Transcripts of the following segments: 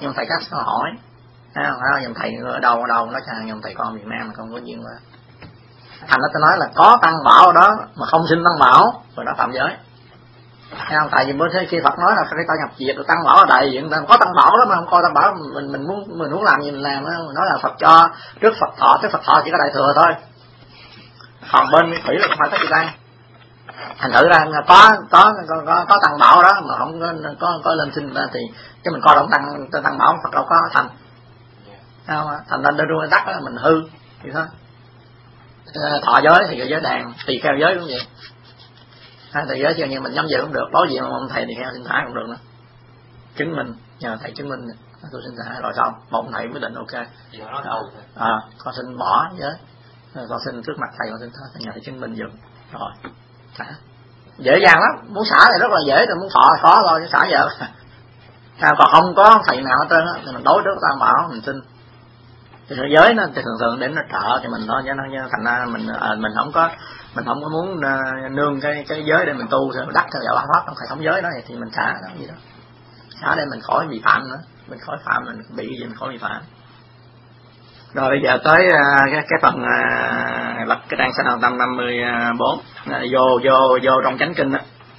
Nhưng thầy các hỏi dòng thầy ở đâu nó chàng dòng thầy con Việt Nam mà không có duyên qua. Thành ra tôi nói là có tăng bảo ở đó mà không xin tăng bảo rồi đó phạm giới. Thấy không? Tại vì bữa thế khi Phật nói là phải coi nhập diệt rồi tăng bảo ở đại diện có tăng bảo đó mà không coi tăng bảo mình muốn làm gì mình làm đó. Mình nói là Phật cho trước Phật thọ chỉ có đại thừa thôi. Còn bên Nguyên Thủy là không phải có gì tăng. Thành thử ra có tăng bảo đó mà không có lên xin ra thì chứ mình coi là tăng bảo Phật đâu có thành. Thành ra đưa ra đắc đó mình hư vậy thôi. Thọ giới thì giới đàn tỳ kheo giới cũng vậy. Tỳ giới chứ như mình nhắm dự cũng được, đối diện ông thầy tỳ kheo xin thả cũng được nữa. Chứng minh nhờ thầy chứng minh tôi xin thả rồi xong một thầy quyết định ok. Con xin bỏ giới, con xin trước mặt thầy con xin thả, nhờ thầy chứng minh dùm rồi thả. Dễ dàng lắm, muốn xả thì rất là dễ, rồi muốn thọ khó thôi, xả vợ. Còn không có thầy nào hết trơn á thì mình đối trước tam bảo mình xin. Thì giới nó thì thường đến nó trợ thì mình thôi, chứ thành ra mình không có muốn nương cái giới để mình tu rồi đắc theo đạo pháp, không phải thống giới đó thì mình xả đó gì đó, xả để mình khỏi bị phạm nữa, mình khỏi phạm, mình bị gì mình khỏi bị phạm. Rồi bây giờ tới cái phần lập cái trang sách 154 vô trong chánh kinh đó,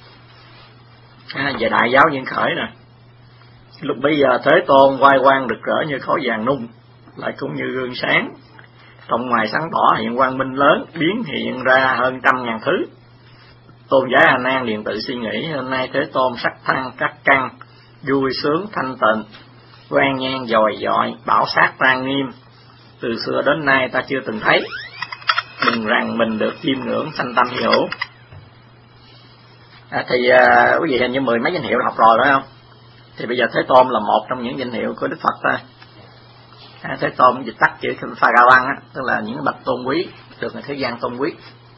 về đại giáo duyên khởi nè. Lúc bây giờ Thế Tôn vai quang rực rỡ như khói vàng nung, lại cũng như gương sáng, trong ngoài sáng tỏ hiện quang minh lớn, biến hiện ra hơn 100.000 thứ. Tôn giả A Nan liền tự suy nghĩ, hôm nay Thế Tôn sắc thăng các căn, vui sướng thanh tịnh, quang nhan dồi dọi, bảo sát trang nghiêm, từ xưa đến nay ta chưa từng thấy, mừng rằng mình được chiêm ngưỡng sanh tâm hy hữu. Thì quý vị hình như 10 mấy danh hiệu học rồi phải không? Thì bây giờ Thế Tôn là một trong những danh hiệu của Đức Phật thôi. Thế Tôn dịch tắt chữ Pharavan á, tức là những bậc tôn quý, được người thế gian tôn quý.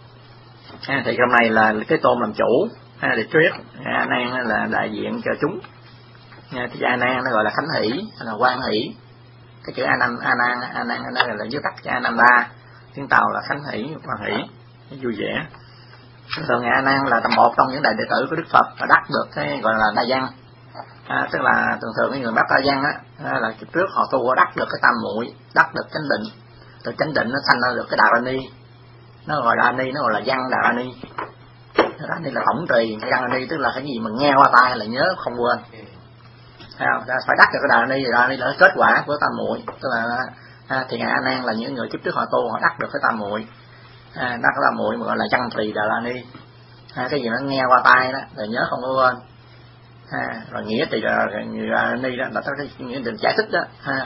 Thì hôm nay là Thế Tôn làm chủ, để trước A Nan là đại diện cho chúng. Thì A Nan nó gọi là Khánh Hỷ, là Quan Hỷ. Cái chữ A Nan là viết tắt cho Ananda, tiếng Tàu là Khánh Hỷ, Quan Hỷ, vui vẻ. Rồi A Nan là một trong những đại đệ tử của Đức Phật và đắc được cái gọi là đa văn. Tức là thường cái người bác đa văn á, là kiếp trước họ tu đắc được cái tam muội, đắc được chánh định, từ chánh định nó sanh ra được cái Đà Ra Ni, nó gọi Đà Ni, nó gọi là văn Đà Ra Ni. Đà Ra Ni là tổng trì, văn Đà Ra Ni tức là cái gì mà nghe qua tai là nhớ không quên. Phải đắc được cái Đà Ra Ni, Đà Ra Ni là kết quả của tam muội, tức là thì A Nan là những người kiếp trước họ tu họ đắc được cái tam muội, đắc cái tam muội mà gọi là văn trì Đà Ra Ni. Cái gì nó nghe qua tai đó là nhớ không có quên. Rồi nghĩa thì là người Ni đó là cái nghĩa định giải thích đó,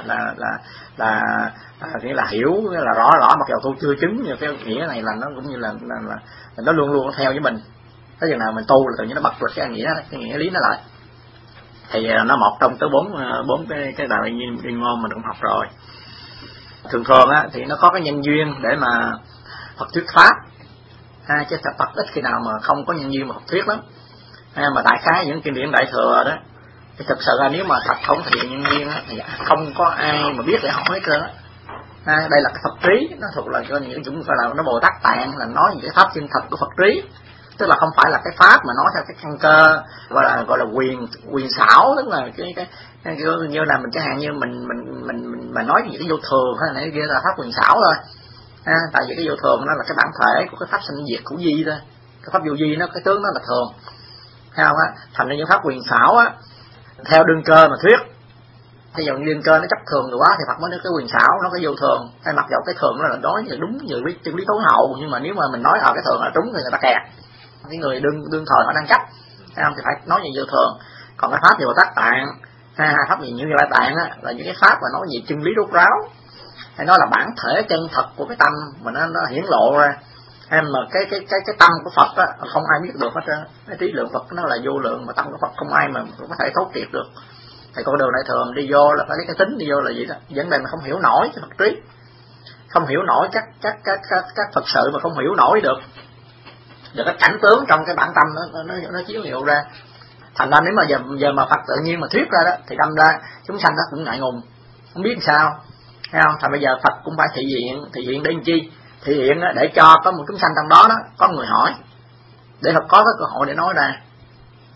là nghĩa là hiểu, nghĩa là rõ mặc dù tu chưa chứng, nhưng cái nghĩa này là nó cũng như là nó luôn luôn theo với mình. Tới chừng nào mình tu là tự nhiên nó bắt được cái nghĩa đó, cái nghĩa lý nó lại. Thì nó một trong tới bốn cái đạo viên ngôn mình cũng học rồi. Thường á thì nó có cái nhân duyên để mà Phật thuyết pháp, chứ Phật ít khi nào mà không có nhân duyên mà Phật thuyết lắm. Mà đại khái những kinh điển đại thừa đó thì thực sự là nếu mà thật không thực hiện nhân duyên á thì không có ai mà biết để hỏi hết trơn á. Đây là cái Phật trí, nó thuộc là những chúng gọi là nó Bồ Tát Tạng, là nói những cái pháp chân thật của Phật trí, tức là không phải là cái pháp mà nói theo cái căn cơ gọi là quyền xảo, tức là cái như là mình chẳng hạn như mình mà nói những cái vô thường hay này kia là pháp quyền xảo thôi. Tại vì cái vô thường nó là cái bản thể của cái pháp sinh diệt của di thôi, cái pháp vô di nó cái tướng nó là thường. Thấy không á? Thành ra những pháp quyền xảo á, theo đương cơ mà thuyết, ví dụ đương cơ nó chấp thường rồi quá thì Phật mới nói cái quyền xảo nó cái vô thường. Hay mặc dầu cái thường nó là nói như đúng như chân lý tối hậu, nhưng mà nếu mà mình nói cái thường là trúng thì người ta kẹt. Cái người đương thời họ đang chấp, thấy không? Thì phải nói như vô thường. Còn cái pháp gì Bồ Tát Tạng, pháp gì như Lai Tạng á, là những cái pháp mà nói gì chân lý rốt ráo, hay nói là bản thể chân thật của cái tâm mà nó hiển lộ ra. Mà cái tâm của Phật á không ai biết được hết trơn. Cái trí lượng Phật nó là vô lượng, mà tâm của Phật không ai mà có thể thấu triệt được. Thì con đường đại thường đi vô là phải lấy cái tính đi vô là gì đó. Vấn đề mà không hiểu nổi cái Phật trí, không hiểu nổi các Phật sự mà không hiểu nổi được cái cảnh tướng trong cái bản tâm nó chiếu hiệu ra. Thành ra nếu mà giờ mà Phật tự nhiên mà thuyết ra đó thì đâm ra chúng sanh đó cũng ngại ngùng, không biết sao, thấy không? Thành bây giờ Phật cũng phải thị hiện để làm chi? Thị hiện để cho có một chúng sanh trong đó có người hỏi, để Phật có cái cơ hội để nói ra.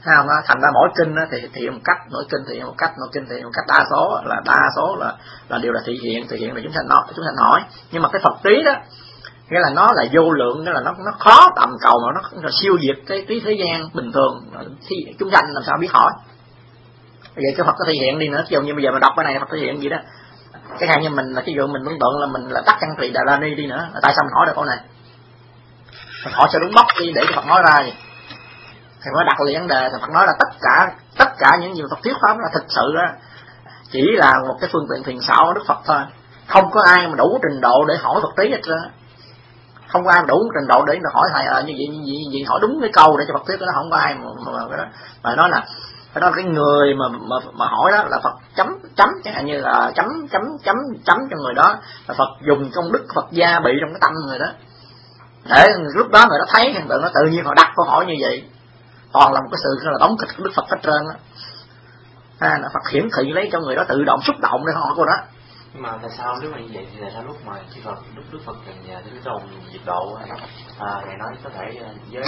không? Thành ra mỗi kinh thì hiện một cách, mỗi kinh thì hiện một cách, mỗi kinh thì hiện một cách, đa số là đều là thị hiện là chúng sanh hỏi. Nhưng mà cái Phật trí đó nghĩa là nó là vô lượng, nghĩa là nó khó tầm cầu, mà nó siêu việt cái thế gian bình thường thì chúng sanh làm sao biết hỏi. Vậy cái Phật có thể hiện đi nữa, ví dụ như bây giờ mà đọc cái này Phật thể hiện gì đó, cái hàng như mình là cái dụ mình tưởng tượng là mình là Tắc Căn Tỳ Đà La Ni đi nữa, tại sao mình hỏi được câu này? Mình hỏi cho đúng bóc đi để cho Phật nói ra gì. Thì mới đặt liền vấn đề, thì Phật nói là tất cả những gì Phật thuyết pháp là thực sự đó chỉ là một cái phương tiện thiền xảo của Đức Phật thôi. Không có ai mà đủ trình độ để hỏi Phật trí hết trơn. Không có ai mà đủ trình độ để hỏi thầy như vậy hỏi đúng cái câu để cho Phật thuyết, đó không có ai mà nói là cái người mà hỏi đó là Phật chấm chẳng hạn như là chấm cho người đó, là Phật dùng công đức Phật gia bị trong cái tâm người đó, để lúc đó người đó thấy hiện tượng nó tự nhiên họ đặt câu hỏi như vậy. Toàn là một cái sự là đóng kịch của Đức Phật hết trơn á. Là Phật hiển thị lấy cho người đó tự động xúc động để hỏi cô đó. Nhưng mà tại sao nếu mà như vậy thì tại sao lúc mà Đức Phật nhà Thế Tôn diệt độ Ngài nói có thể giới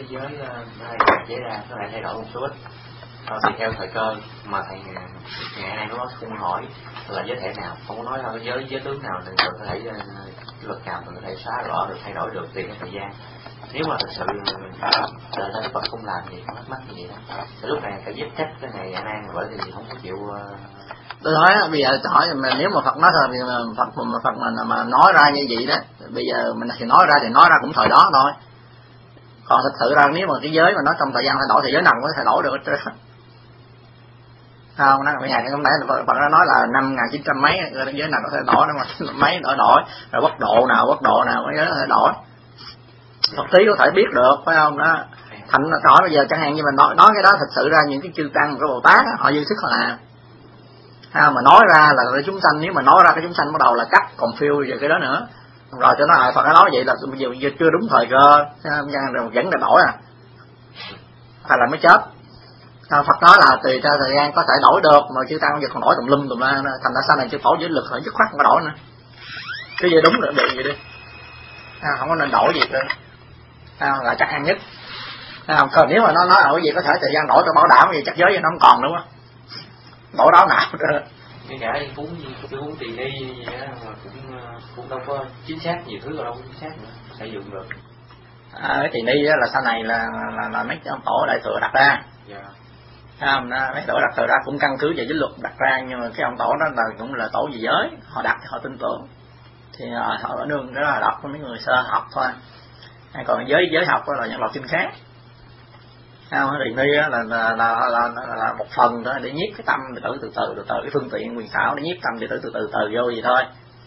ra có thể thay đổi một số ít tùy theo thời cơ, mà thầy ngày nay nó không hỏi là giới thể nào, không có nói là giới tướng nào nên có thể luật nào mình có thể xóa bỏ được, thay đổi được tùy theo thời gian. Nếu mà thực sự Đức Phật không làm gì, không mắc gì đó, thì lúc này phải giết trách cái ngày A Nan, bởi vì không có chịu. Tôi nói bây giờ hỏi mà nếu mà Phật nói thôi thì Phật mà nói ra như vậy đó, bây giờ mình thì nói ra cũng thời đó thôi. Còn thực sự ra nếu mà cái giới mà nó trong thời gian thay đổi thì giới nào cũng có thay đổi được hết trơn. Không, nó ngày hôm nay Phật nó nói là 5.900 mấy giới nào có thể đổi, nó mà mấy đổi rồi quốc độ nào cái giới có thể đổi. Phật trí có thể biết được, phải không đó. Thành hỏi bây giờ chẳng hạn như mình nói cái đó, thực sự ra những cái chư tăng của Bồ Tát họ dư sức là mà nói ra là chúng sanh, nếu mà nói ra cái chúng sanh bắt đầu là cắt còn phiêu về cái đó nữa. Rồi cho nó Phật nói vậy là bây giờ chưa đúng thời cơ, rồi vẫn là đổi hay là mới chết. Phật nói là tùy theo thời gian có thể đổi được, mà chư tăng giờ còn đổi tùm lum la, thành ra sau này chư Phổ với lực họ dứt khoát không có đổi nữa. Cái gì đúng được vậy đi, không có nên đổi gì nữa. Là chắc ăn nhất. Còn nếu mà nó nói ở gì có thể thời gian đổi, tôi bảo đảm gì chắc giới nó không còn nữa, đổi đó nào. Ngay cả cuốn tỳ ni gì đó mà cũng đâu có chính xác, nhiều thứ đâu có chính xác nữa, phải dùng được. Cái tỳ ni là sau này là mấy ông tổ đại thừa đặt ra. Mấy tổ đặt ra cũng căn cứ về giới luật đặt ra, nhưng mà cái ông tổ đó là cũng là tổ về giới, họ đặt họ tin tưởng thì họ ở nương đó là đọc của mấy người sơ học thôi. Còn giới học đó là những loại kinh khác. Tỳ ni là một phần đó để nhiếp cái tâm đệ tử từ từ cái phương tiện quyền xảo để nhiếp tâm đệ tử từ từ vô gì thôi.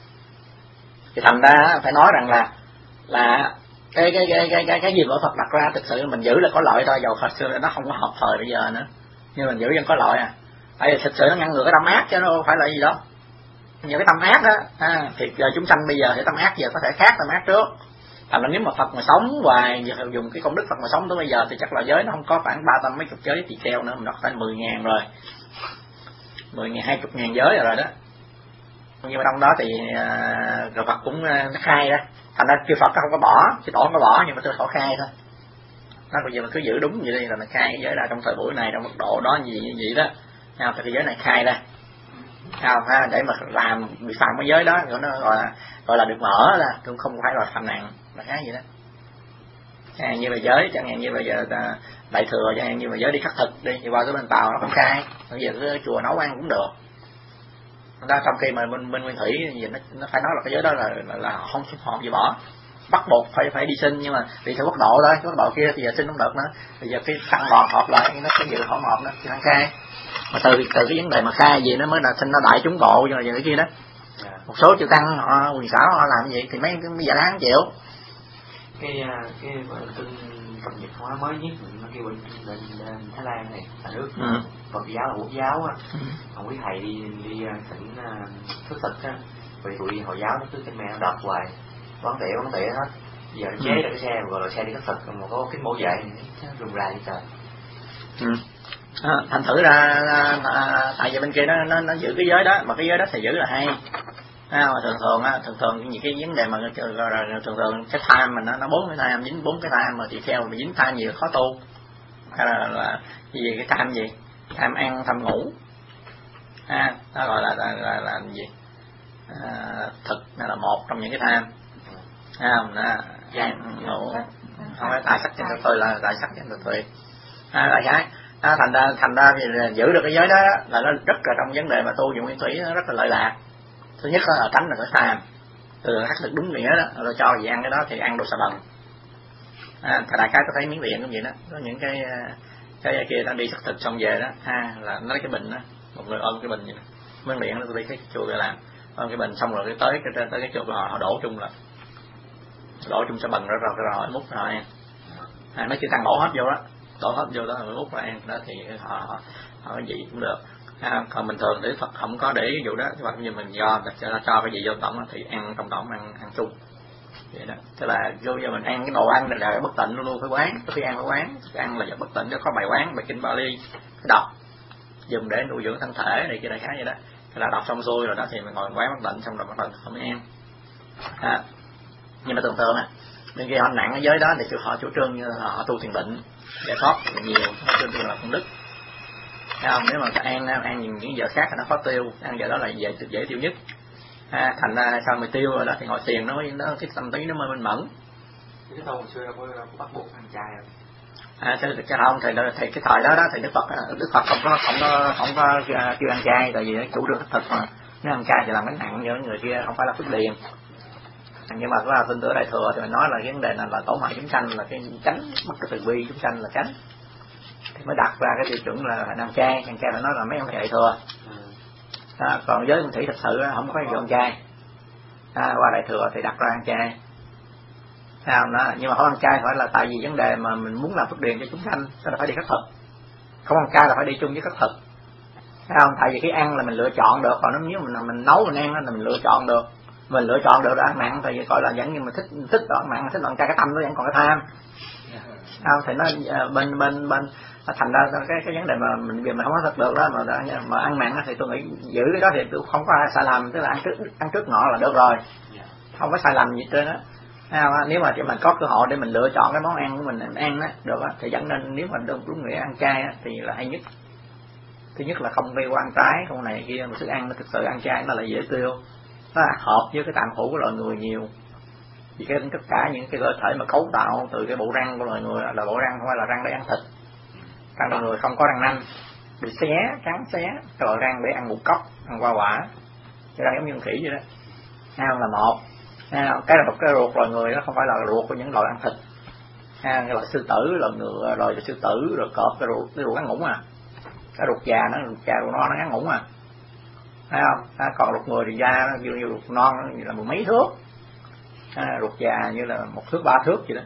Thì thành ra phải nói rằng là cái gì mà Phật đặt ra thực sự mình giữ là có lợi thôi, dầu Phật xưa nó không có hợp thời bây giờ nữa, nhưng mình giữ vẫn có lợi tại vì thực sự nó ngăn ngừa cái tâm ác chứ nó không phải là gì đó. Những cái tâm ác đó thì giờ chúng sanh bây giờ thì tâm ác giờ có thể khác tâm ác trước. Thành ra nếu mà Phật mà sống hoài dùng cái công đức Phật mà sống tới bây giờ thì chắc là giới nó không có khoảng 300 mấy chục giới tỳ kheo nữa, mình đọc phải 10.000 rồi, 10.000 20.000 giới rồi đó. Nhưng mà trong đó thì rồi Phật cũng nó khai ra, thành ra chư Phật không có bỏ, chứ tổ không có bỏ, nhưng mà tôi khổ khai thôi. Nó bây giờ mình cứ giữ đúng vậy đi, là mình khai cái giới ra trong thời buổi này, trong mức độ đó như vậy đó. Thì cái giới này khai ra, để mà làm bị phạm cái giới đó, rồi nó gọi là được mở ra, cũng không phải là phạm nặng, là cái gì đó. Chẳng hạn như là giới, chẳng hạn như bây giờ đại thừa, chẳng hạn như là giới đi khắc thực đi, thì qua tới bên Tàu nó không khai, bây giờ cái chùa nấu ăn cũng được. Đó, trong khi mà bên Nguyên Thủy gì nó phải nói là cái giới đó là không xúc họp gì bỏ, bắt buộc phải đi xin, nhưng mà vì theo quốc độ thôi, quốc độ kia thì giờ xin không được nữa. Bây giờ cái tăng đoàn họp lại nó sẽ dự họp đó thì nó khai. Mà từ cái vấn đề mà khai gì nó mới là xin nó đại chúng bộ rồi cái kia đó. Một số chư tăng họ quyền xảo họ làm gì thì mấy giả đáng chịu. Cái tin cập nhật hóa mới nhất nó kêu bên Thái Lan này là nước Phật giáo là quốc giáo á. Còn quý thầy đi thỉnh thức thực á, vì tụi Hồi giáo nó cứ cái mẹ nó đập hoài bán tỉa hết. Giờ nó chế được cái xe gọi là xe đi thức thực mà có cái mẫu vệ rùng ra như trời. Thành thử ra tại vì bên kia nó giữ cái giới đó, mà cái giới đó thì giữ là hay. Thường những cái vấn đề mà thường cái tham mình nó 4 cái tham, dính 4 cái tham mà tỳ kheo mà dính tham nhiều khó tu. hay là gì cái tham gì, tham ăn tham ngủ, đó gọi là gì, thực là một trong những cái tham, không đó, ăn ngủ, không phải tài sắc trên thực thôi, là tài sắc trên thực tuyệt, là cái thành ra thì giữ được cái giới đó là nó rất là trong vấn đề mà tu dụng nguyên thủy nó rất là lợi lạc. Thứ nhất là tránh được cái tham, khắc thực đúng nghĩa đó, rồi cho gì ăn cái đó thì ăn đồ xà bần. Đại khái có thấy miếng điện cũng vậy đó, có những cái kia nó đi khắc thực xong về đó, là nó lấy cái bình đó, một người ôm cái bình vậy đó. Miếng điện nó tôi đi cái chùa để làm, ôm cái bình xong rồi tới cái chùa họ đổ chung là đổ chung xà bần rồi múc rồi ăn. Nó chỉ tăng đổ hết vô đó, rồi múc rồi ăn đó thì họ gì cũng được. Còn bình thường thì Phật không có để cái vụ đó, nhưng mà mình cho cái gì vô tổng thì ăn trong tổng ăn chung vậy đó. Tức là vô giờ mình ăn cái đồ ăn là bất tịnh luôn phải quán, khi ăn phải quán, ăn là bất tịnh, có bài quán, bài kinh Bali cái đọc dùng để nuôi dưỡng thân thể này kia đại khái vậy đó. Thế là đọc xong xuôi rồi đó thì mình ngồi quán bất tịnh xong rồi bắt đầu không mới ăn. Nhưng mà thường bên kia họ nặng ở giới đó thì họ chủ trương như họ tu thiền định giải thoát nhiều, chủ trương là công đức. Không, nếu mà ăn những giờ khác thì nó khó tiêu, ăn giờ đó là dễ tiêu nhất. Thành ra sau mà tiêu rồi đó thì ngồi thiền nó cái tâm trí nó mới minh mẫn. Cái thời hồi xưa có bắt buộc ăn chay không? Cái không thì cái thời đó thì Đức Phật không có kêu ăn chay, tại vì chủ trương thực mà nếu ăn chay thì làm cái nặng cho người kia không phải là phước điền. Nhưng mà có tin tưởng Đại thừa thì mình nói là cái vấn đề là tổn hại chúng sanh, là cái tránh mất cái từ bi chúng sanh là tránh, thì mới đặt ra cái tiêu chuẩn là ăn chay phải nói là mấy ông thầy Đại thừa. Còn giới nguyên thủy thật sự không có gì ăn chay, qua Đại thừa thì đặt ra ăn chay. Nhưng mà không ăn chay phải là tại vì vấn đề mà mình muốn làm phước điền cho chúng sanh, tức là phải đi khất thực. Không ăn chay là phải đi chung với khất thực, tại vì cái ăn là mình lựa chọn được, còn nếu mình nấu mình ăn là mình lựa chọn được. Mình lựa chọn được ăn mặn thì gọi là vẫn, nhưng mà thích ăn mặn, thích ăn chay cái tâm nó vẫn còn cái tham. Thì nó bên thành ra cái vấn đề mà mình không có thực được đó mà ăn mặn thì tôi nghĩ giữ cái đó thì tôi không có sai lầm, tức là ăn trước ngọ là được rồi, không có sai lầm gì trên đó. Nếu mà mình có cơ hội để mình lựa chọn cái món ăn của mình ăn đó được đó, thì dẫn nên nếu mà đúng nghĩa ăn chay đó, thì là hay nhất. Thứ nhất là không gây quan trái không này kia, mà thức ăn nó thực sự ăn chay nó lại dễ tiêu, nó hợp với cái tạng phủ của loài người nhiều. Vì tất cả những cái cơ thể mà cấu tạo từ cái bộ răng của loài người là bộ răng không phải là răng để ăn thịt. Răng loài người không có răng nanh, bị cắn xé, cái loại răng để ăn ngũ cốc, ăn hoa quả, cái răng giống như con khỉ vậy đó. Là một. Cái ruột loài người nó không phải là ruột của những loài ăn thịt. Cái loại sư tử, loài ngựa, loài sư tử, rồi cọp, cái ruột ngắn ngủn cái ruột già ruột non nó ngắn ngủn thấy không? Còn ruột người thì da nó như ruột non nó như là 10 mấy thước, ruột già như là 1 thước 3 thước vậy đó.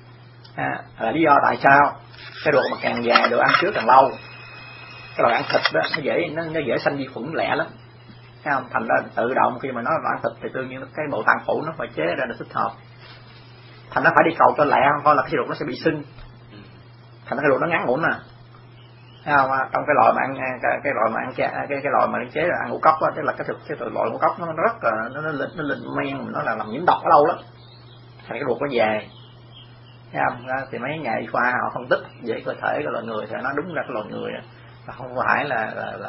Là lý do tại sao cái ruột mà càng dài được ăn trước càng lâu. Cái loại ăn thịt đó nó dễ sanh vi khuẩn lẹ lắm, thấy không? Thành ra tự động khi mà nó ăn thịt thì tự nhiên cái bộ tạng phủ nó phải chế ra để thích hợp, thành nó phải đi cầu cho lẹ, không thôi là cái ruột nó sẽ bị sưng, thành cái ruột nó ngắn ngủn thấy không? Trong cái loại mà ăn cái loại mà chế là ăn ngũ cốc đó, tức là cái loại ngũ cốc nó rất là nó lên men, nó là làm nhiễm độc ở lâu lắm, thành cái ruột nó dài, thấy không? Thì mấy nhà y khoa họ phân tích về cơ thể của loài người thì nó đúng ra cái loài người là không phải là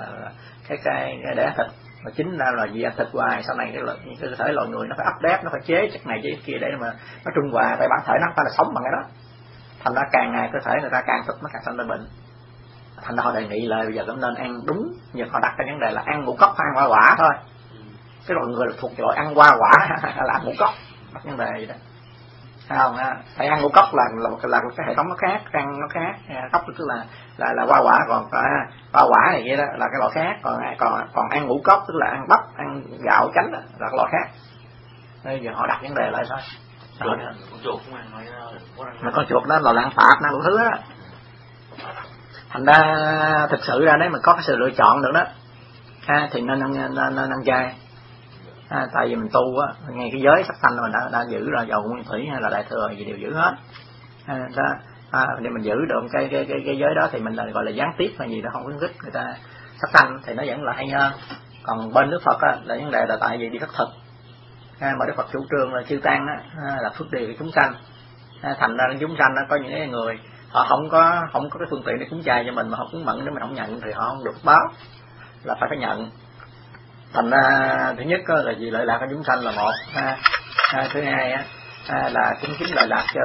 cái để thịt, mà chính ra là vì ăn thịt hoài sau này cái cơ thể loài người nó phải update, nó phải chế chất này chế kia để mà nó trung hòa, tại bản thể nó không phải là sống bằng cái đó. Thành ra càng ngày cơ thể người ta càng thịt nó càng sanh ra bệnh. Thành ra họ đề nghị là bây giờ cũng nên ăn đúng, nhưng họ đặt cái vấn đề là ăn ngũ cốc hay ăn hoa quả thôi. Cái loại người là thuộc loại ăn hoa quả là ăn ngũ cốc, đặt vấn đề vậy đó. Thấy không? Phải ăn ngũ cốc là cái hệ thống nó khác, răng nó khác, cốc tức là hoa quả, còn hoa quả này kia đó là cái loại khác, còn ăn ngũ cốc tức là ăn bắp, ăn gạo chánh đó, là cái loại khác. Bây giờ họ đặt vấn đề lại thôi. Con chuột cũng ăn nói mà con chuột đó là ăn tạp, ăn đủ thứ đó. Thành ra thực sự ra đấy mà có cái sự lựa chọn được đó, thì nên ăn chay. Tại vì mình tu á, ngay cái giới sắc thanh mình đã giữ rồi, dầu nguyên thủy hay là đại thừa gì đều giữ hết. Để mình giữ được cái giới đó thì mình là gọi là gián tiếp hay gì đó, không khuyến khích người ta sắc thanh thì nó vẫn là hay hơn. Còn bên Đức Phật á, là vấn đề là tại vì đi khất thực, mà Đức Phật chủ trương là chư tăng á, là phước điền của chúng sanh. Thành ra chúng sanh có những người họ không có cái phương tiện để cúng chay cho mình mà họ cúng mận, nếu mình không nhận thì họ không được báo, là phải nhận. Thành ra thứ nhất là vì lợi lạc của chúng sanh là một, thứ hai là cũng chính lợi lạc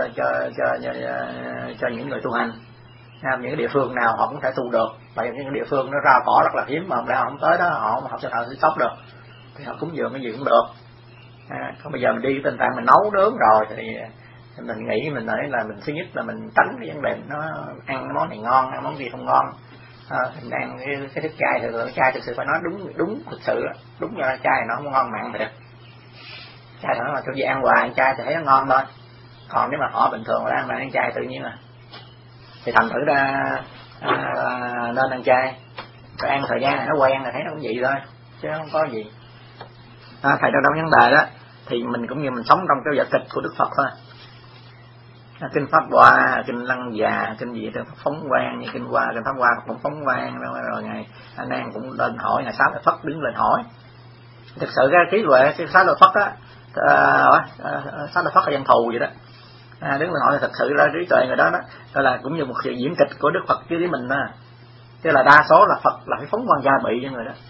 cho những người tu hành. Những địa phương nào họ cũng thể tu được, tại vì những địa phương nó ra cỏ rất là hiếm mà họ không tới đó, họ sẽ thợ sóc được thì họ cúng dường cái gì cũng được. Còn bây giờ mình đi tình trạng mình nấu nướng rồi thì mình nghĩ mình nói là mình thứ nhất là mình tránh cái vấn đề nó ăn món này ngon, ăn món gì không ngon. Mình ăn cái thức chay thì chay thực sự phải nói đúng thực sự đúng là chay nó không ngon mặn thiệt. Chay nó là kiểu gì ăn hoài ăn chay thì thấy nó ngon thôi. Còn nếu mà họ bình thường là ăn chay tự nhiên thì thành thử ra nên ăn chay. Rồi ăn thời gian này nó quen là thấy nó cũng vậy thôi chứ không có gì. Thầy trong vấn đề đó thì mình cũng như mình sống trong cái vở kịch của Đức Phật thôi. Kinh Pháp Hoa, kinh Lăng Già, kinh gì đó phóng quang, như kinh Hoa, kinh Pháp Hoa cũng phóng quang rồi ngày anh An cũng lên hỏi, ngày Sáu Lợi Phất đứng lên hỏi. Thực sự cái trí huệ cái Sáu Lợi Phất á, Sáu Lợi Phất là dân thù vậy đó. Đứng lên hỏi là thật sự ra trí tuệ người đó đó là cũng như một sự diễn kịch của Đức Phật chứ với mình đó. Chứ là đa số là Phật là phải phóng quang gia bị cho người đó.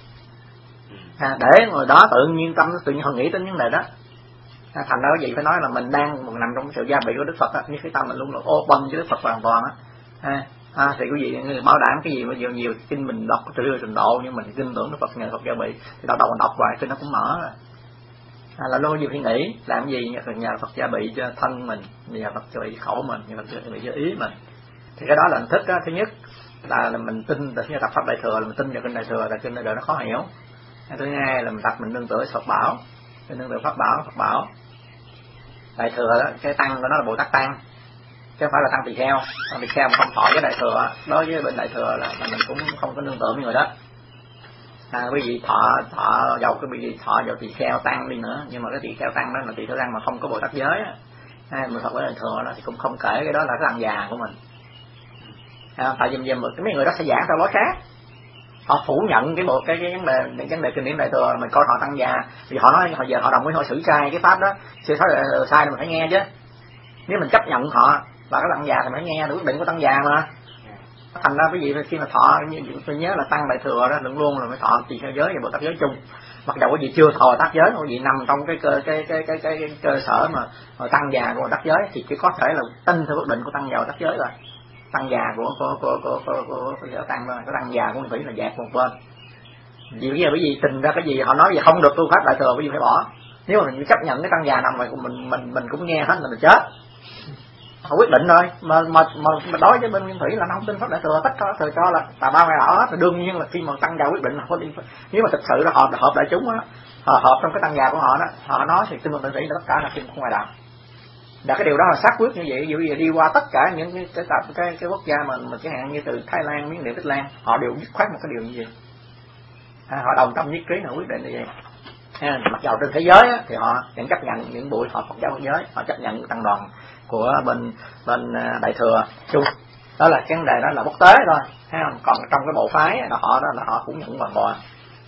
Để người đó tự nhiên tâm tự nhiên họ nghĩ đến vấn đề đó. Thành ra cái gì phải nói là mình đang nằm trong sự gia bị của Đức Phật á, như cái tâm mình luôn là ô bông với Đức Phật hoàn toàn á. Thì cái gì người bảo đảm cái gì mà nhiều kinh mình đọc từ trình độ nhưng mình tin tưởng Đức Phật nhờ Phật gia bị thì đầu mình đọc hoài kinh nó cũng mở rồi. Là luôn nhiều khi nghĩ làm gì nhờ Phật gia bị cho thân mình, nhờ Phật gia bị khẩu mình, nhờ Phật gia bị cho ý mình. Thì cái đó là hình thức đó. Thứ nhất là mình tin từ tập pháp đại thừa là mình tin vào kinh đại thừa là kinh đại thừa nó khó hiểu. Thứ hai là mình tập mình nương tựa Phật bảo, nương tựa Pháp bảo. Đại thừa đó, cái tăng của nó là Bồ Tát tăng, chứ không phải là tăng tỳ kheo. Tăng tỳ kheo mà không thọ cái đại thừa, đối với bên đại thừa là mình cũng không có nương tựa với người đó. Quý vị thọ dầu cái bị thọ dầu tỳ kheo tăng đi nữa, nhưng mà cái tỳ kheo tăng đó là tỳ kheo tăng mà không có Bồ Tát giới á. Mình thọ cái đại thừa đó thì cũng không kể cái đó là cái tăng già của mình. Tại vì mấy người đó sẽ giảng theo lối khác. Họ phủ nhận cái vấn đề kinh điển đại thừa, mình coi họ tăng già vì họ nói họ giờ họ đồng ý họ xử sai cái pháp đó, xử sai thì mình phải nghe chứ. Nếu mình chấp nhận họ là cái tăng già thì mình phải nghe được quyết định của tăng già mà. Thành ra cái gì khi mà thọ, tôi nhớ là tăng đại thừa đó luôn luôn là phải thọ tỳ kheo giới và Bồ Tát giới chung. Mặc dầu cái gì chưa thọ tác giới, cái gì nằm trong cái cơ sở mà tăng già của Bồ Tát giới thì chỉ có thể là tin theo quyết định của tăng già Bồ Tát giới rồi. Tăng già của tăng cái tăng già của Thủy là dẹp một bên. Vì bởi vì tình ra cái gì họ nói gì không được tu pháp đại thừa, bởi vì phải bỏ. Nếu mà mình chấp nhận cái tăng già nằm mà mình cũng nghe hết là mình chết. Họ quyết định rồi mà đối với bên Nguyên Thủy là nó không tin pháp đại thừa, tất cả thời cho là tà ba ngoại đạo hết. Đương nhiên là khi mà tăng già quyết định là không đi. Nếu mà thực sự là hợp đại chúng á, họ hợp trong cái tăng già của họ đó, họ nói thì tin Nguyên Thủy là tất cả là tin của ngoại đạo. Và cái điều đó là xác quyết như vậy, ví dụ đi qua tất cả những cái quốc gia mà chẳng hạn như từ Thái Lan, Miến Điện, Tích Lan, họ đều dứt khoát một cái điều như vậy. Họ đồng tâm nhất trí là quyết định như vậy. Mặc dầu trên thế giới á, thì họ vẫn chấp nhận những buổi họp Phật giáo thế giới, họ chấp nhận tăng đoàn của bên đại thừa chung. Đó là cái vấn đề đó là quốc tế thôi, thấy không? Còn trong cái bộ phái là họ cũng nhận hoàn toàn.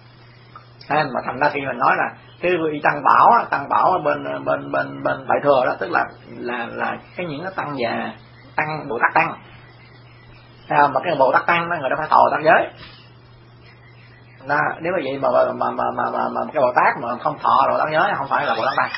Mà thành ra khi mình nói là cái vị tăng bảo bên đại thừa đó, tức là cái những cái tăng già, tăng Bồ Tát tăng. Mà cái Bồ Tát tăng đó người ta phải thọ tác giới. Nếu mà vậy mà cái Bồ Tát mà không thọ Bồ Tát giới không phải là Bồ Tát tăng.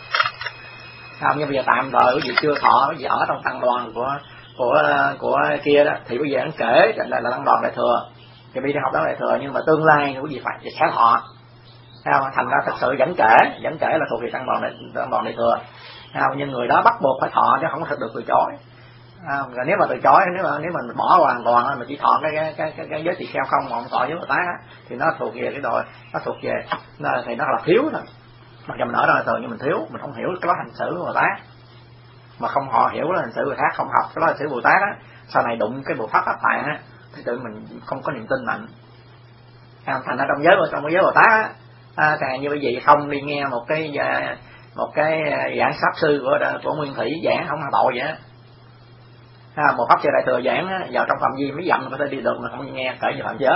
Nhưng bây giờ tạm thời quý vị chưa thọ, quý vị ở trong tăng đoàn của kia đó thì bây giờ anh kể là tăng đoàn đại thừa. Thì bây giờ học đó đại thừa nhưng mà tương lai quý vị phải sẽ thọ. Thành ra thật sự vẫn kể là thuộc về tăng đoàn đại thừa. Nhưng người đó bắt buộc phải thọ chứ không có thực được từ chối. Rồi nếu mà từ chối, nếu mà bỏ hoàn toàn mà chỉ thọ cái giới tỳ kheo không mà không thọ với Bồ Tát á, thì nó thuộc về cái đội, nó thuộc về thì nó là thiếu thôi. Mặc dù mình ở đó là thừa nhưng mình thiếu, mình không hiểu cái đó hành xử của Bồ Tát, mà không họ hiểu là hành xử Bồ Tát, không học cái đó hành xử Bồ Tát á, sau này đụng cái bộ pháp pháp tạng á thì tự mình không có niềm tin mạnh. Thành ra trong giới Bồ Tát á, càng như bây giờ không đi nghe một cái giảng pháp sư của Nguyên Thủy giảng không tội vậy á. Một pháp sư đại thừa giảng á, vào trong phạm vi mấy dặm có thể đi được mà không nghe kể về phạm giới.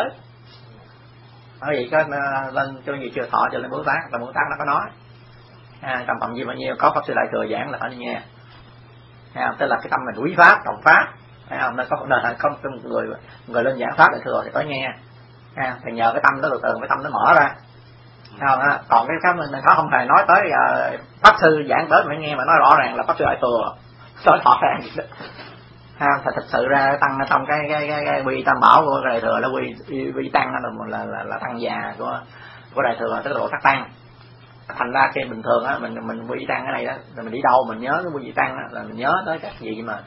Bởi vì có lên cho gì chưa thọ cho lên Bồ Tát, là Bồ Tát nó có nói trong phạm vi bao nhiêu có pháp sư đại thừa giảng là phải đi nghe. Tức là cái tâm mình quý pháp, trọng pháp, Thấy không? Nó có một người lên giảng pháp Đại Thừa thì có nghe, thì nhờ cái tâm đó từ từ cái tâm nó mở ra. Thấy không? Còn cái mình không hề nói tới pháp sư giảng tới phải nghe mà nói rõ ràng là pháp sư Đại Thừa nói rõ ràng. Thì thật sự ra tăng trong cái quy tam bảo của Đại Thừa là quy tăng là tăng già của Đại Thừa, tức là Bồ Tát tăng. Thành ra khi bình thường á mình quy tăng cái này đó, rồi mình đi đâu mình nhớ cái quy tăng đó, là mình nhớ tới các vị mà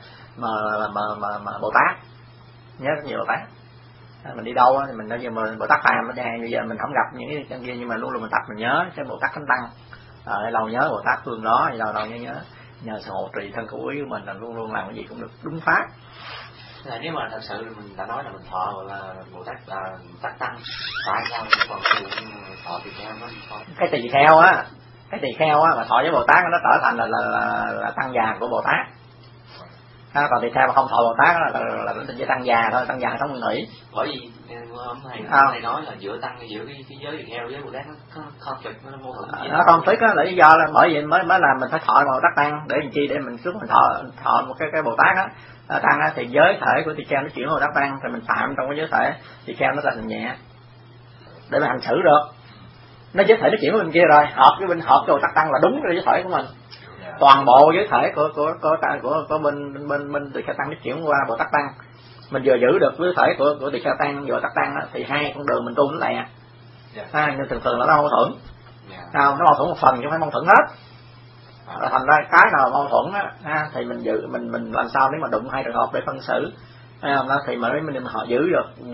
Bồ Tát, nhớ rất nhiều Bồ Tát. Mình đi đâu á thì mình nói như mà Bồ Tát Phàm ở đây bây giờ mình không gặp những cái kia, nhưng mà luôn luôn mình tập mình nhớ cái Bồ Tát Thánh Tăng, lâu nhớ Bồ Tát phương đó, lâu nhớ sự hộ trì thân khẩu ý của mình là luôn luôn làm cái gì cũng được đúng pháp. Là nếu mà thật sự mình đã nói là mình thọ là Bồ Tát Tát Tăng, tại sao còn thọ tỳ kheo nó không? Cái tỳ kheo á mà thọ với Bồ Tát nó trở thành là tăng già của Bồ Tát. Còn tỳ kheo mà không thọ Bồ Tát là chỉ tăng già thôi, tăng già không nguyên thủy. Bởi vì hôm nay nói là giữa tăng giữa cái giới tỳ kheo với Bồ Tát nó conflict, nó mâu thuẫn. Nó conflict đó là lý do là bởi vì mới là mình phải thọ Bồ Tát tăng để làm chi, để mình trước mình thọ một cái Bồ Tát á tăng á, thì giới thể của tỳ kheo nó chuyển Bồ Tát tăng thì mình phạm trong cái giới thể tỳ kheo nó thành nhẹ để mà hành xử được. Nó giới thể nó chuyển bên kia rồi, hợp cái Bồ Tát tăng là đúng cái giới thể của mình. Toàn bộ giới thể của bên tỳ kheo tăng nó chuyển qua Bồ Tát tăng, mình vừa giữ được giới thể của tỳ kheo tăng Bồ Tát tăng đó, thì hai con đường mình tu nó lẹ. Nhưng thường là nó mâu thuẫn, nó mâu thuẫn một phần chứ không phải mâu thuẫn hết. Thành ra cái nào mâu thuẫn á thì mình giữ mình làm sao nếu mà đụng hai trường hợp để phân xử thì mình họ giữ được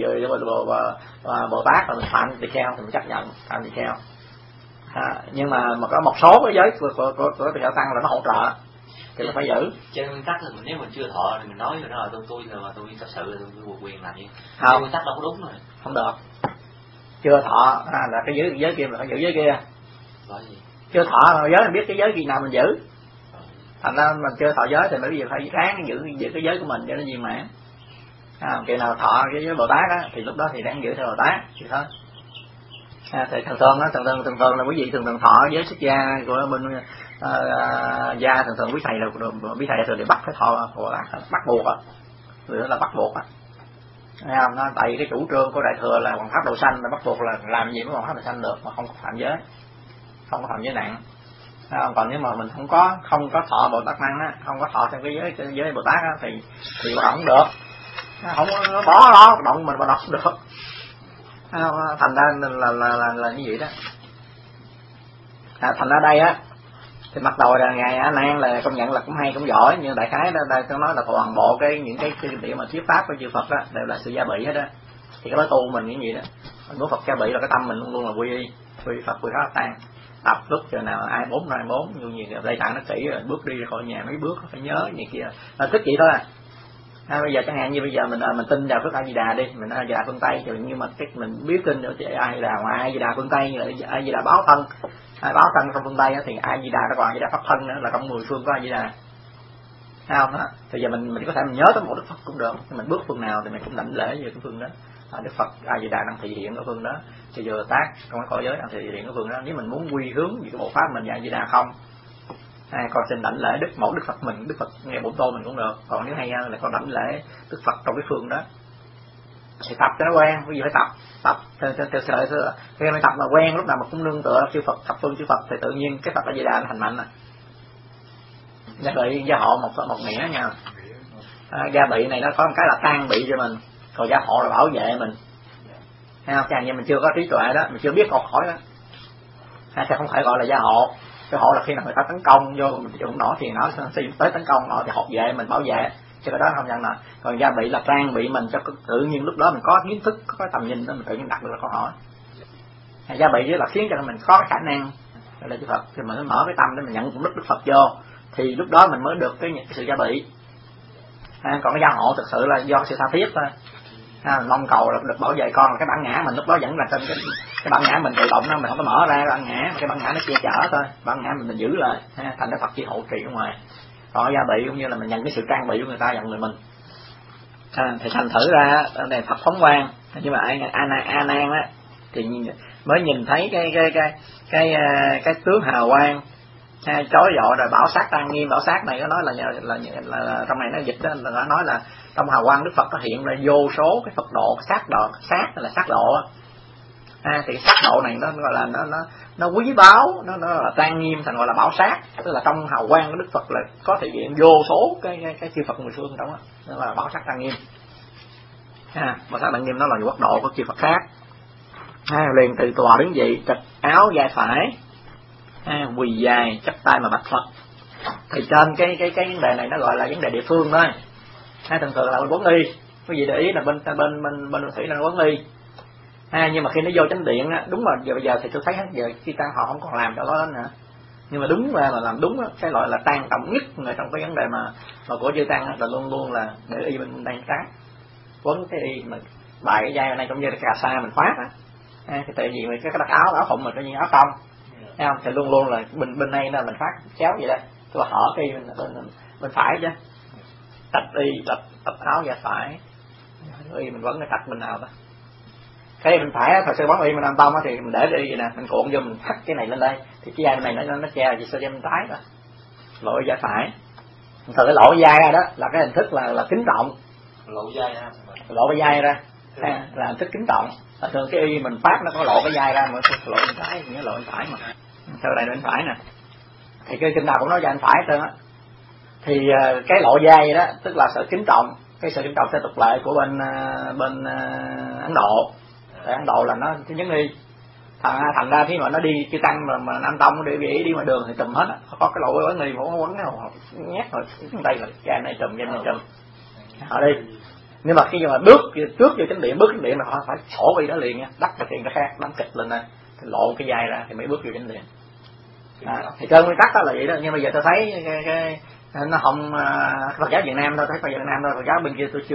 Bồ Tát là mình phạm tỳ kheo thì mình chấp nhận phạm tỳ kheo. Nhưng mà có một số cái giới của tỳ kheo tăng là nó hỗ trợ thì mình phải giữ. Trên nguyên tắc là nếu mình chưa thọ thì mình nói rồi đó là tôi thật sự là tôi quyền làm gì. Không, nguyên tắc đâu có đúng rồi. Không được. Chưa thọ là cái giới kia mình phải giữ giới kia. Bởi gì? Chưa thọ giới mình biết cái giới gì nào mình giữ. Thành ra mình chưa thọ giới thì bây giờ phải ráng giữ cái giới của mình cho nó viên mãn. Khi nào thọ cái giới Bồ Tát á thì lúc đó thì ráng giữ theo Bồ Tát thì thôi. Thì thường là quý vị thường thọ giới xuất gia của bên gia thường quý thầy thường để bắt phải thọ Bồ Tát, bắt buộc á, người đó là bắt buộc á. Thấy không? Nó tại cái chủ trương của Đại Thừa là bằng pháp độ sanh, là bắt buộc là làm gì mới bằng pháp độ sanh được mà không có phạm giới, không có phạm giới nặng. Còn nếu mà mình không có thọ Bồ Tát năng á, không có thọ theo cái giới Bồ Tát á, thì hoạt động không được, không có bỏ đó hoạt động mình hoạt động không được. Thành ra là như vậy đó. Thành ra đây á thì mặc đầu là ngài A Nan là công nhận là cũng hay cũng giỏi, nhưng đại khái đây tôi nói là toàn bộ những cái điểm mà thuyết pháp của chư Phật đó đều là sự gia bị hết đó. Thì cái đó tu mình như vậy đó, mình muốn Phật gia bị là cái tâm mình luôn luôn là quy Phật quy pháp tăng, tập lúc giờ nào ai bốn như nhiều đây tạng nó kỹ rồi bước đi ra khỏi nhà mấy bước phải nhớ như kia là thích vậy thôi. Bây giờ chẳng hạn như bây giờ mình tin vào Phật A Di Đà đi, mình A Di Đà phương Tây rồi, nhưng mà cái mình biết tin nữa thì A Di Đà ngoài A Di Đà phương Tây là A Di Đà báo thân trong phương Tây thì A Di Đà nó còn A Di Đà pháp thân nữa, là trong 10 phương có A Di Đà. Thấy không? Thì giờ mình có thể mình nhớ tới một Đức Phật cũng được, mình bước phương nào thì mình cũng đảnh lễ về cái phương đó. Đức Phật A Di Đà đang thị hiện ở phương đó, thì giờ tác trong cái cõi giới đang thị hiện ở phương đó. Nếu mình muốn quy hướng về cái bộ pháp mình A Di Đà không, còn xin đảnh lễ mỗi Đức Phật mình, Đức Phật nghe bổn tôn mình cũng được. Còn nếu hay là con đảnh lễ Đức Phật trong cái phương đó thì tập cho nó quen. Ví dụ phải tập khi mình tập mà quen, lúc nào mà cũng nương tựa chư Phật, thập phương chư Phật thì tự nhiên cái Phật A Di Đà nó thành mạnh rồi. Gia bị gia hộ một nghĩa nha. Gia bị này nó có một cái là tan bị cho mình, còn gia hộ là bảo vệ mình. Thấy không? Càng như mình chưa có trí tuệ đó, mình chưa biết học hỏi đó, sẽ không phải gọi là gia hộ. Cái hộ là khi nào người ta tấn công vô mình chịu không nổi thì nó sẽ tới tấn công nọ thì hộ vệ mình, bảo vệ, chứ cái đó không nhận nè. Còn gia bị là trang bị mình cho tự nhiên lúc đó mình có kiến thức, có tầm nhìn đó, mình tự nhiên đặt được câu hỏi. Gia bị là khiến cho mình có cái khả năng là chư Phật, thì mình mới mở cái tâm để mình nhận Đức Phật vô, thì lúc đó mình mới được cái sự gia bị. Còn cái gia hộ thực sự là do sự tha thiết thôi. Mình mong cầu là được bảo vệ con, là cái bản ngã mình lúc đó vẫn là trên cái bản ngã mình tự động đó, mình không có mở ra cái bản ngã, cái bản ngã nó che chở thôi, bản ngã mình giữ lại, thành ra Phật chỉ hộ trì ở ngoài. Còn gia bị cũng như là mình nhận cái sự trang bị của người ta dặn người mình. Thì thành thử ra này Phật phóng quang, nhưng mà A Nan á thì mới nhìn thấy cái tướng hào quang chói dọi rồi bảo sát trang nghiêm. Bảo sát này có nói là trong này nó dịch đó, là nó nói là trong hào quang Đức Phật có hiện ra vô số cái Phật độ, sát là sát độ. Thì sát độ này nó gọi là nó quý báu, nó là trang nghiêm, thành gọi là bảo sát. Tức là trong hào quang của Đức Phật là có thể hiện vô số cái chư Phật mười phương trong đó, đó là bảo sát trang nghiêm. Bảo sát trang nghiêm nó là quốc độ của chư Phật khác. Liền từ tòa đứng dậy, trịch áo vai phải, quỳ dài chắp tay mà bạch Phật. Thì trên cái vấn đề này nó gọi là vấn đề địa phương thôi. Thường thường là bên Quán Y, quý vị để ý là bên thủy là Quán Y. Nhưng mà khi nó vô chánh điện á, đúng mà bây giờ thì tôi thấy giờ khi ta họ không còn làm cho đó nữa. Nhưng mà đúng ra là làm đúng á, cái loại là trang trọng nhất trong cái vấn đề mà của chư tăng là luôn luôn là để y bên tay trái, quấn cái y mà bài cái dây này cũng như là cà sa mình khoác á. Thì tại vì cái đặc áo phụng mình coi như áo tông, thấy không? Thì luôn luôn là bên này là mình phát chéo vậy đó, tôi hở cái bên phải chứ, tạch y tập áo vai phải, y mình quấn cái tạch bên nào đó. Cái bên phải thật sự bóng y mình làm tông thì mình để đi vậy nè, mình cuộn vô mình thắt cái này lên đây, thì cái dây này nó che gì sao bên trái đó, lộ vai phải. Thật cái lộ vai ra đó là cái hình thức là kính trọng, lộ cái vai ra là hình thức kính trọng. Thường cái y mình phát nó có lộ cái vai ra mà lộ bên trái, nghĩa lộ bên phải mà. Sau này bên phải nè, thì cái kinh nào cũng nói cho anh phải trơn á. Thì cái lộ vai đó tức là sự kính trọng, cái sự kính trọng theo tục lệ của bên Ấn Độ. Tại Ấn Độ là nó giống y, thành ra khi mà nó đi chư tăng mà Nam Tông đi ngoài đường thì trùm hết á, có cái lộ quấn y cũng quấn nhét rồi, đây là cái này trùm, cái này trùm, họ đi. Nhưng mà khi mà bước trước vô chánh điện, bước chánh điện là họ phải sổ y đó liền nha, đắp cái tiền nó khác, đóng kịch lên đây, thì lộ cái vai ra thì mới bước vô chánh điện. Thì trên nguyên tắc đó là vậy đó. Nhưng bây giờ tôi thấy cái nó không, Phật giáo Việt Nam tôi thấy Phật giáo Việt Nam thôi, Phật giáo bên kia tôi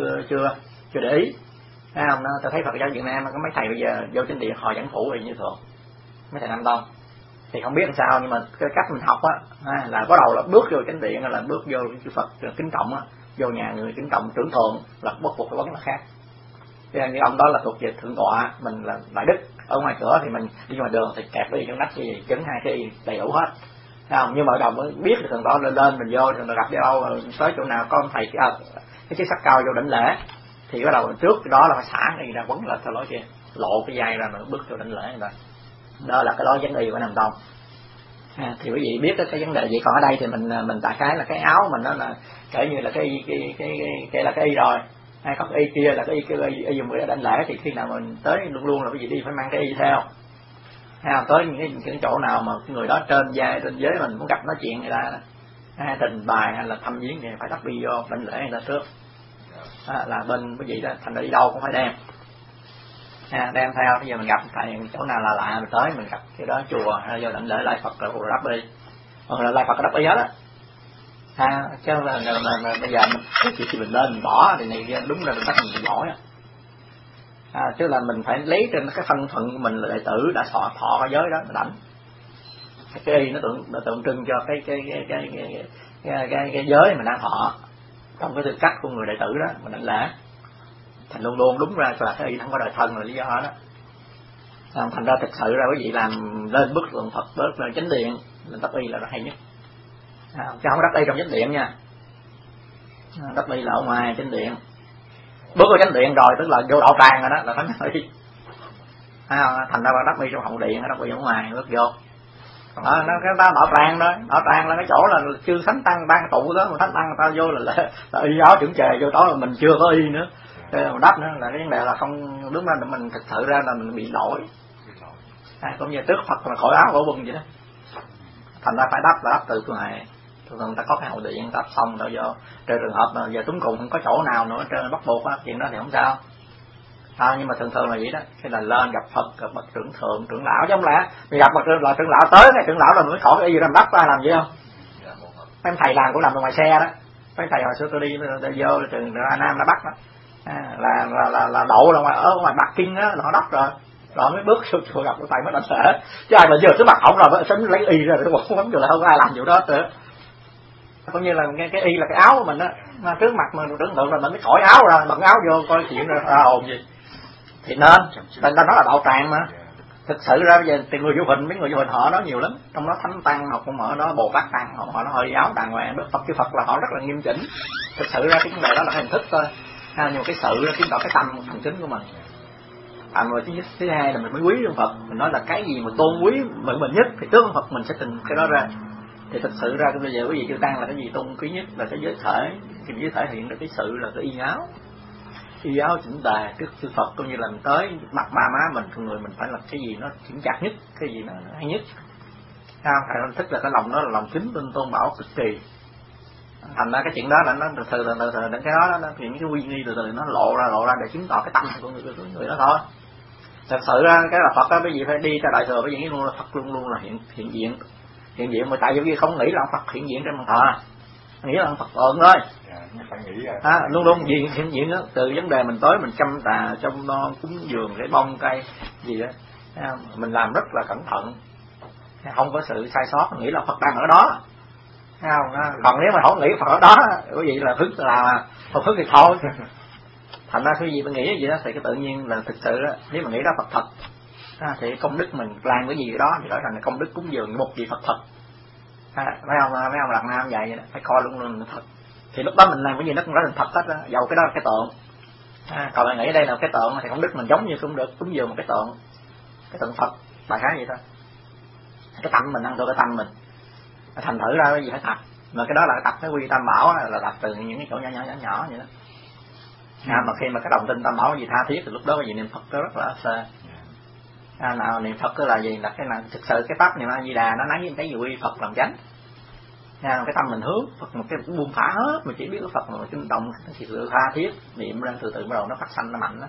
chưa để ý. Thấy không? Tôi thấy Phật giáo Việt Nam có mấy thầy bây giờ vô chánh điện họ vẫn phủ y như thường, mấy thầy Nam Tông thì không biết làm sao, nhưng mà cái cách mình học á là bắt đầu là bước vô chánh điện là bước vô chư Phật kính trọng á, vô nhà người kính trọng trưởng thượng là bất phục cái vấn là khác. Cho nên những ông đó là thuộc về thượng tọa, mình là đại đức. Ở ngoài cửa thì mình đi ngoài đường thì kẹp cái trong nách cái gì chấn hai cái y đầy đủ hết, thấy không? Nhưng mà đầu mới biết thượng tọa lên mình vô rồi gặp đi đâu tới chỗ nào có ông thầy cái chức sắc cao vô đảnh lễ thì bắt đầu trước cái đó là phải xả cái gì ra quấn lại theo lối kia, lộ cái dây ra mà bước vô đảnh lễ rồi. Đó là cái lối vấn y của Nam Tông. Thì quý vị biết cái vấn đề gì. Còn ở đây thì mình đại khái là cái áo mình đó là kể như là cái là cái y rồi, hay có cái y kia là cái y dùng để đảnh lễ, thì khi nào mình tới luôn luôn là quý vị đi phải mang cái y theo. Hay không? Tới những cái chỗ nào mà người đó trên giới mình muốn gặp nói chuyện người ta trình bày hay là thăm viếng thì phải đắp y vô đảnh lễ người ta trước. Là bên quý vị đó, thành ra đi đâu cũng phải đem theo. Bây giờ mình gặp tại chỗ nào là lạ mình tới mình gặp cái đó chùa hay vô đảnh lễ lại Phật là đắp y, hoặc là lại Phật đắp y hết á. Chứ là bây giờ thì mình lên mình bỏ thì này đúng là mình bắt mình giỏi chứ là mình phải lấy trên cái thân phận của mình là đệ tử đã thọ cái giới đó mình đảnh. Cái y nó tượng trưng cho cái giới mình đang thọ trong cái tư cách của người đệ tử đó mình đảnh lễ. Thành luôn luôn đúng ra là cái y không có đời thân là lý do đó. Thành ra thực sự ra quý vị làm lên bức tượng Phật bớt lên chánh điện mình đắp y là hay nhất. Chứ không đắp y trong chánh điện nha, đắp y là ở ngoài chánh điện. Bước vào chánh điện rồi tức là vô đạo tràng rồi đó là thánh y. Thành ra đắp y trong hậu điện, đắp y ở ngoài bước vô. Nó cái đạo tràng đó, đạo tràng là cái chỗ là chư thánh tăng ban tụ đó, mà thánh tăng người ta vô là y áo chững chề vô đó mà mình chưa có y nữa. Mà đắp nữa là cái vấn đề là không đúng ra mình thực sự ra là mình bị lỗi. Cũng như trước Phật là khỏi áo khổ bùn vậy đó. Thành ra phải đắp là đắp từ ngoài. Thường ta có cái hậu điện đắp xong rồi vô. Trên trường hợp mà giờ túng cùng không có chỗ nào nữa trên bắt buộc á, chuyện đó thì không sao. Nhưng mà thường là vậy đó. Cái là lên gặp Phật, gặp bậc trưởng thượng, trưởng lão giống lẽ mình gặp bậc trưởng lão tới cái trưởng lão là mới khỏi cái gì làm đắp ra làm gì không? Mấy thầy làm cũng làm ở ngoài xe đó. Mấy thầy hồi xưa tôi đi vô trường Nam đã bắt đó. Là đậu là ở ngoài Bắc Kinh á là họ đắp rồi mới bước xuống gặp cái thầy mới đánh sở. Chứ ai mà vừa tới mặt ổng rồi mới sớm lấy y ra rồi bỏ không là không ai làm vụ đó nữa. Cũng như là cái y là cái áo của mình á, mà trước mặt mình tưởng tượng là mình mới khỏi áo ra, bận áo vô coi chuyện rồi ồn gì thì nên. Tại nó là đạo tràng mà, Thực sự ra bây giờ thì người vô hình, mấy người vô hình họ đó nhiều lắm, trong đó thánh tăng họ cũng ở đó, Bồ Tát tăng họ nó hơi giáo đàng hoàng, Đức Phật chư Phật là họ rất là nghiêm chỉnh. Thực sự ra cái vấn đề đó là hình thức thôi, nhưng mà cái sự chứng tỏ cái tâm thành kính của mình. Rồi thứ hai là mình mới quý Đức Phật, mình nói là cái gì mà tôn quý mình nhất thì tướng Phật mình sẽ trình cái đó ra. Thì thực sự ra cái bây giờ quý vị chư tăng là cái gì tôn quý nhất là cái giới thể, cái giới thể hiện được cái sự là cái y áo chỉnh tề trước chư Phật, cũng như là mình tới mặt ba má mình, con người mình phải là cái gì nó chỉnh chặt nhất, cái gì nó hay nhất. Phải thức là cái lòng đó là lòng kính tôn bảo cực kỳ. Thành ra cái chuyện đó là nó từ từ đến cái đó nó những cái uy nghi từ từ nó lộ ra để chứng tỏ cái tâm của người đó thôi. Thật sự ra cái là Phật đó, cái gì phải đi ra đại thừa, cái gì luôn là Phật luôn là hiện diện mà tại vì không nghĩ là ông Phật hiện diện trên bàn thờ, nghĩ là ông Phật ơn thôi. Luôn luôn hiện diện đó, từ vấn đề mình tới mình chăm tà trong no cúng dường cái bông cây gì đó, mình làm rất là cẩn thận, không có sự sai sót, nghĩ là Phật đang ở đó. Còn nếu mà không nghĩ Phật ở đó, cái gì là thức là không thức thì thôi. Thành ra cái gì mình nghĩ gì đó thì cái tự nhiên là thực sự đó, nếu mà nghĩ đó Phật thật thì công đức mình làm cái gì đó thì trở thành công đức cúng dường một vị Phật thật. Mấy ông Lạc Nam vậy đó, phải coi luôn luôn thật. Thì lúc đó mình làm cái gì nó cũng rất là thật hết đó, dầu cái đó là cái tượng. Còn bạn nghĩ đây là cái tượng thì công đức mình giống như cũng được cúng dường một cái tượng Phật, đại khái vậy thôi. Cái tâm mình ăn thôi, cái tâm mình thành thử ra cái gì phải tập, mà cái đó là tập cái quy tam bảo, là tập từ những cái chỗ nhỏ vậy đó. Mà khi mà cái đồng tin tam bảo gì tha thiết thì lúc đó cái gì niệm Phật nó rất là xa. Nào niệm Phật là gì, là cái là thực sự cái pháp niệm A Di Đà nó nói với cái gì quy Phật làm chánh. Cái tâm mình hướng Phật một cái buông phá hết, mà chỉ biết cái Phật mà kinh động thì sự tha thiết niệm ra từ từ bắt đầu nó phát sanh nó mạnh đó.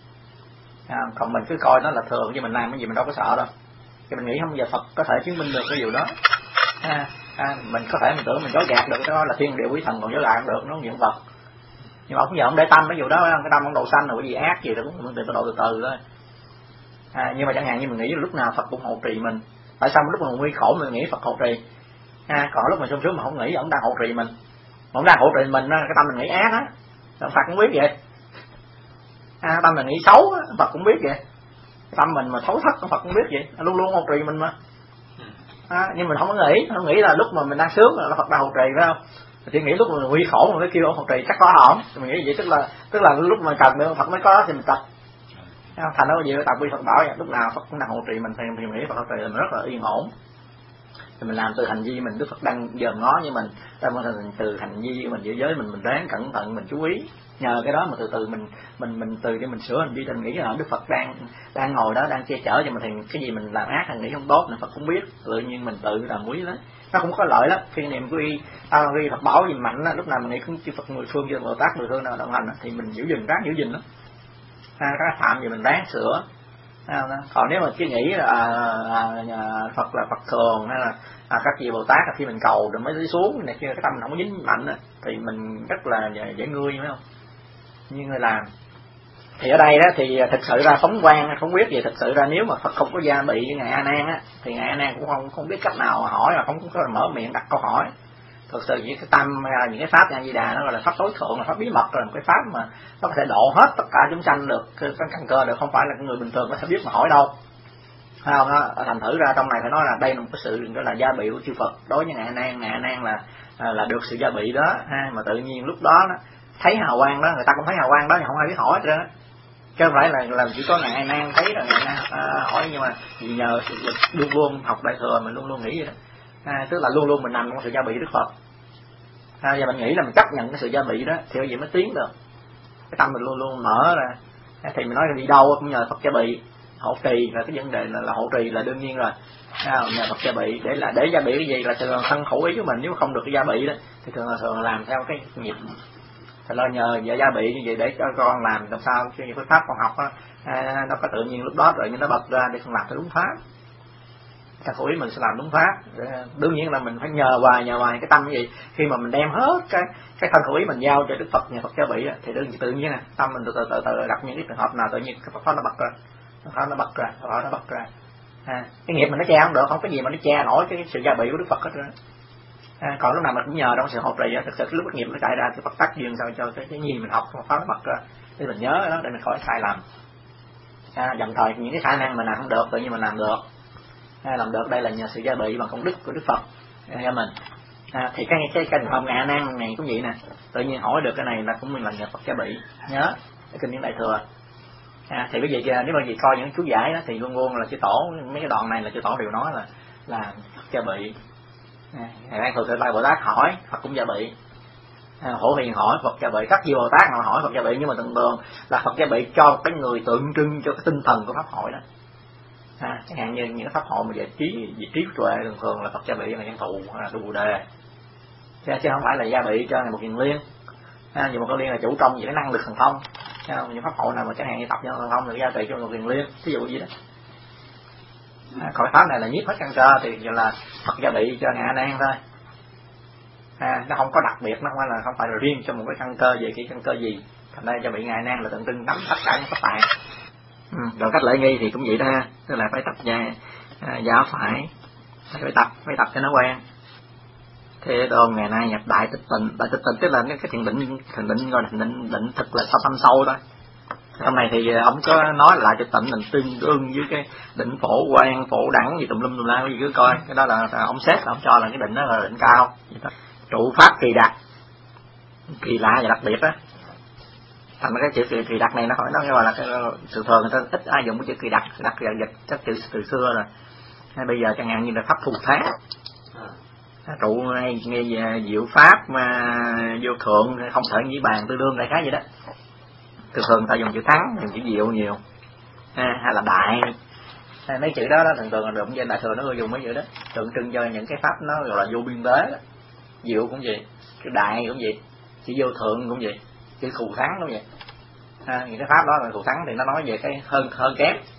Còn mình cứ coi nó là thường, chứ mình làm cái gì mình đâu có sợ đâu. Thì mình nghĩ không giờ Phật có thể chứng minh được cái điều đó. Mình có thể mình tưởng mình dối gạt được cái đó là thiên địa quý thần còn dối gạt được, nó niệm Phật. Nhưng mà ông giờ ông để tâm cái vụ đó, cái tâm ông độ sanh rồi cái gì ác gì đó cũng từ từ thôi. Nhưng mà chẳng hạn như mình nghĩ lúc nào Phật cũng hộ trì mình, tại sao lúc mà nguy khổ mình nghĩ Phật hộ trì, còn lúc mà sung sướng mà không nghĩ ông đang hộ trì mình, mà ông đang hộ trì mình, cái tâm mình nghĩ ác á, Phật cũng biết vậy. Tâm mình nghĩ xấu á, Phật cũng biết vậy. Tâm mình mà xấu thất Phật cũng biết vậy, luôn luôn hộ trì mình mà. Nhưng mình không có nghĩ là lúc mà mình đang sướng là Phật đang hộ trì, phải không? Chỉ nghĩ lúc mà nguy khổ mà mới kêu ông hộ trì chắc có ổn, mình nghĩ vậy tức là lúc mà cần được Phật mới có đó thì mình tập. Thành ra gì tập quy Phật bảo vậy, lúc nào Phật cũng đang hộ trì mình thì mình nghĩ Phật hộ trì là mình rất là yên ổn. Thì mình làm từ hành vi mình, Đức Phật đang dòm ngó như mình, từ hành vi của mình giữ giới mình ráng cẩn thận, mình chú ý, nhờ cái đó mà từ từ mình từ cho mình sửa hành vi, mình nghĩ là Đức Phật đang ngồi đó đang che chở cho mình, thì cái gì mình làm ác hay nghĩ không tốt thì Phật cũng biết, tự nhiên mình tự làm quý đó. Nó cũng có lợi lắm, khi niệm quy Phật bảo gì mạnh đó, lúc nào mình nghĩ cũng chư Phật mười phương, chư Bồ Tát mười phương nào đồng hành thì mình ráng giữ gìn đó. Cái phạm gì mình ráng sửa. Còn nếu mà chỉ nghĩ là Phật là Phật thường, hay là các vị Bồ Tát là khi mình cầu rồi mới đi xuống này kia, cái tâm mình không có dính mạnh thì mình rất là dễ ngươi, phải không? Như người làm. Thì ở đây đó thì thực sự ra phóng quang không biết gì, thực sự ra nếu mà Phật không có gia bị với ngài A Nan á, thì ngài A Nan cũng không biết cách nào mà hỏi, mà không có mở miệng đặt câu hỏi. Thực sự những cái tâm hay là những cái pháp A Di Đà nó gọi là pháp tối thượng, là pháp bí mật, là một cái pháp mà nó có thể độ hết tất cả chúng sanh được, cái căn cơ được, không phải là người bình thường có thể biết mà hỏi đâu. Thấy không? Thành thử ra trong này phải nói là đây là một cái sự đó là gia bị của chư Phật đối với ngài A Nan là được sự gia bị đó mà tự nhiên lúc đó thấy hào quang đó, người ta cũng thấy hào quang đó nhưng không ai biết hỏi hết trơn. Chứ không phải là chỉ có ngài A Nan thấy rồi ngài A Nan hỏi, nhưng mà vì nhờ luôn luôn học đại thừa mình luôn luôn nghĩ vậy đó. Tức là luôn luôn mình nằm trong sự gia bị Đức Phật. Và mình nghĩ là mình chấp nhận cái sự gia bị đó thì vậy mới tiến được. Cái tâm mình luôn luôn mở ra. Thì mình nói là đi đâu cũng nhờ Phật gia bị. Hộ trì là cái vấn đề là hộ trì là đương nhiên rồi. Nhờ Phật gia bị để gia bị cái gì là thường thân khẩu ý của mình, nếu mà không được cái gia bị đó thì thường làm theo cái nghiệp. Thì lo nhờ gia bị như vậy để cho con làm sao cái pháp con học đó, nó có tự nhiên lúc đó rồi nhưng nó bật ra để con làm theo đúng pháp. Thân khẩu ý mình sẽ làm đúng pháp. Đương nhiên là mình phải nhờ hoài cái tâm gì, khi mà mình đem hết cái thân khẩu ý mình giao cho Đức Phật, nhà Phật gia bị thì tự nhiên tâm mình từ từ gặp những cái trường hợp nào tự nhiên cái pháp nó bật ra, nó bật ra. Cái nghiệp mình nó che không được, không có gì mà nó che nổi cái sự gia bị của Đức Phật hết trơn. Còn lúc nào mình cũng nhờ trong sự hộ trì, thực sự cái lúc nghiệp nó chạy ra thì Phật tắc duyên sao cho cái gì mình học pháp nó bật ra để mình nhớ đó, để mình khỏi sai lầm. Đồng thời những cái khả năng mình làm không được tự nhiên mình làm được. Làm được đây là nhờ sự gia bị bằng công đức của Đức Phật cho mình. Thì cái thành phẩm ngạ nan này cũng vậy nè, tự nhiên hỏi được cái này là cũng là nhờ Phật gia bị. Nhớ cái kinh điển Đại Thừa. Thì cái gì nếu mà gì coi những chú giải đó, thì luôn luôn là chư tổ, mấy cái đoạn này là chư tổ đều nói là Phật gia bị. Thường Tự Tại Bồ Tát hỏi Phật cũng gia bị, Phổ Hiền hỏi Phật gia bị, các vị Bồ Tát nào hỏi Phật gia bị, nhưng mà thường thường là Phật gia bị cho cái người tượng trưng cho cái tinh thần của pháp hội đó. Chẳng hạn như những pháp hội mà về trí tuệ thường thường là Phật gia bị là nhân thù hay là tu Bồ Đề, chứ không phải là gia bị cho một Kiền Liên. Nhưng mà có liên là chủ trong về cái năng lực thần thông. Những pháp hội nào mà chẳng hạn như tập nhân thần thông được gia trị cho một Kiền Liên, ví dụ gì đó. Khỏi pháp này là nhiếp hết căn cơ thì là Phật gia bị cho ngạ nan thôi. Nó không có đặc biệt, nó không phải là riêng cho một cái căn cơ về cái căn cơ gì. Thành ra gia bị ngạ nan là tượng trưng nắm tất cả những pháp tạng. Rồi cách lễ nghi thì cũng vậy đó, tức là phải tập giả phải tập cho nó quen. Thế đồn ngày nay nhập đại tịch tịnh tức là cái thiền định gọi là định thực là thâm sâu đó. Hôm nay thì ông có nói lại cho tịnh mình tương đương với cái định phổ quan, phổ đẳng gì tùm lum la gì cứ coi, cái đó là ông xét là ông cho là cái định đó là định cao. Trụ pháp kỳ đặc, kỳ lạ và đặc biệt đó. Thành ra cái chữ kỳ đặc này nó gọi là cái thường người ta ít ai dùng cái chữ kỳ đặc là dịch các chữ từ xưa rồi. Bây giờ chẳng hạn như là pháp phù thác, trụ nghe về diệu pháp mà vô thượng không thể nghĩ bàn tương đương đại khái gì đó. Thường người ta dùng chữ thắng, dùng chữ diệu nhiều, hay là đại. Mấy chữ đó thường là đụng trên Đại Thừa nó dùng mấy chữ đó tượng trưng cho những cái pháp nó gọi là vô biên tế đó. Diệu cũng vậy, cái đại cũng vậy, chữ vô thượng cũng vậy, chữ thù thắng cũng vậy. Những cái pháp đó là thù thắng thì nó nói về cái hơn kém.